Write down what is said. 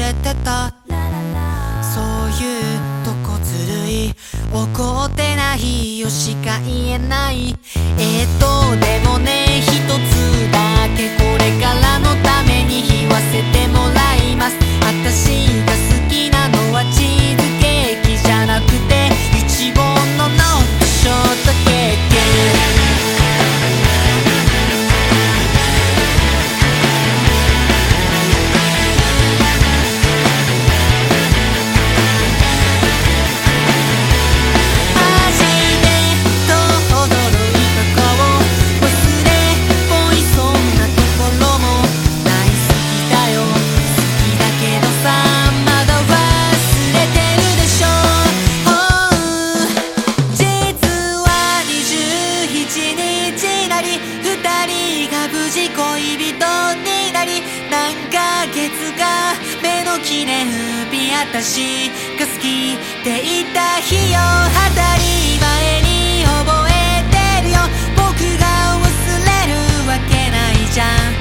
れてた。そういうとこずるい、怒ってないよしか言えない。でもね、一つだけこれからのために言わせてもらいます。私が好きなのはチーズケーキじゃなくてイチゴのノートショートケーキ。記念日私が好きって言った日よ。当たり前に覚えてるよ。僕が忘れるわけないじゃん。